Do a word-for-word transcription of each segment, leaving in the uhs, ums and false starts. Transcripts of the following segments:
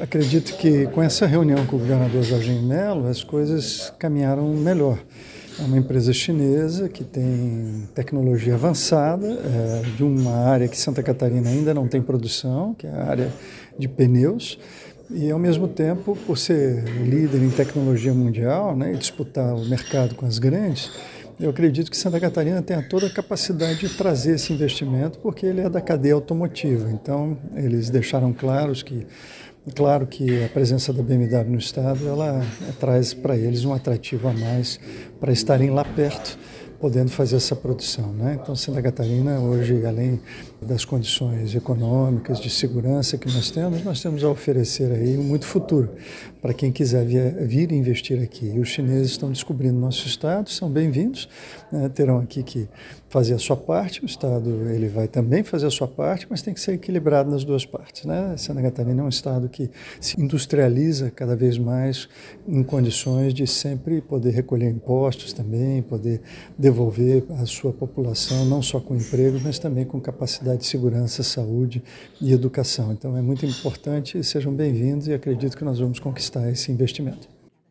acredito que com essa reunião com o governador Jorginho Melo, as coisas caminharam melhor. É uma empresa chinesa que tem tecnologia avançada, é, de uma área que Santa Catarina ainda não tem produção, que é a área de pneus, e ao mesmo tempo, por ser líder em tecnologia mundial, né, e disputar o mercado com as grandes, eu acredito que Santa Catarina tenha toda a capacidade de trazer esse investimento, porque ele é da cadeia automotiva. Então, eles deixaram claros que Claro que a presença da B M W no estado, ela traz para eles um atrativo a mais para estarem lá perto, podendo fazer essa produção, né? Então, Santa Catarina, hoje, além das condições econômicas, de segurança que nós temos, nós temos a oferecer aí muito futuro para quem quiser vir, vir investir aqui. E os chineses estão descobrindo nosso estado, são bem-vindos, né? Terão aqui que fazer a sua parte, o estado ele vai também fazer a sua parte, mas tem que ser equilibrado nas duas partes, né? Santa Catarina é um estado que se industrializa cada vez mais em condições de sempre poder recolher impostos também, poder devolver a sua população, não só com empregos, mas também com capacidade de segurança, saúde e educação. Então é muito importante, sejam bem-vindos e acredito que nós vamos conquistar esse investimento.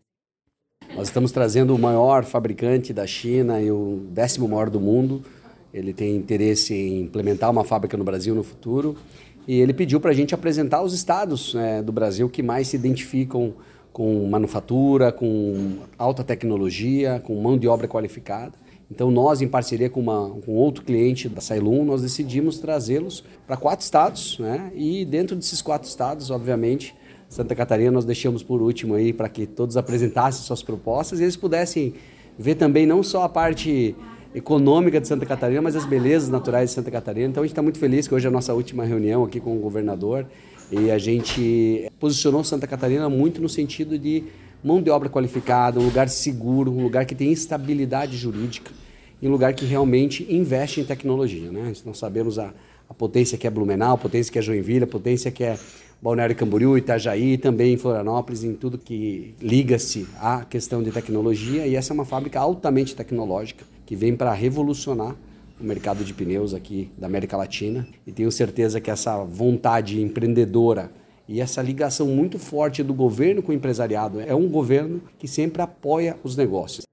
Nós estamos trazendo o maior fabricante da China e o décimo maior do mundo. Ele tem interesse em implementar uma fábrica no Brasil no futuro e ele pediu para a gente apresentar os estados, né, do Brasil que mais se identificam com manufatura, com alta tecnologia, com mão de obra qualificada. Então nós, em parceria com, uma, com outro cliente da Sailum, nós decidimos trazê-los para quatro estados, né? E dentro desses quatro estados, obviamente, Santa Catarina nós deixamos por último aí para que todos apresentassem suas propostas e eles pudessem ver também não só a parte econômica de Santa Catarina, mas as belezas naturais de Santa Catarina. Então a gente está muito feliz que hoje é a nossa última reunião aqui com o governador e a gente posicionou Santa Catarina muito no sentido de mão de obra qualificada, um lugar seguro, um lugar que tem estabilidade jurídica e um lugar que realmente investe em tecnologia, né? Nós sabemos a, a potência que é Blumenau, a potência que é Joinville, a potência que é Balneário Camboriú, Itajaí, também em Florianópolis, em tudo que liga-se à questão de tecnologia. E essa é uma fábrica altamente tecnológica que vem para revolucionar o mercado de pneus aqui da América Latina. E tenho certeza que essa vontade empreendedora e essa ligação muito forte do governo com o empresariado é um governo que sempre apoia os negócios.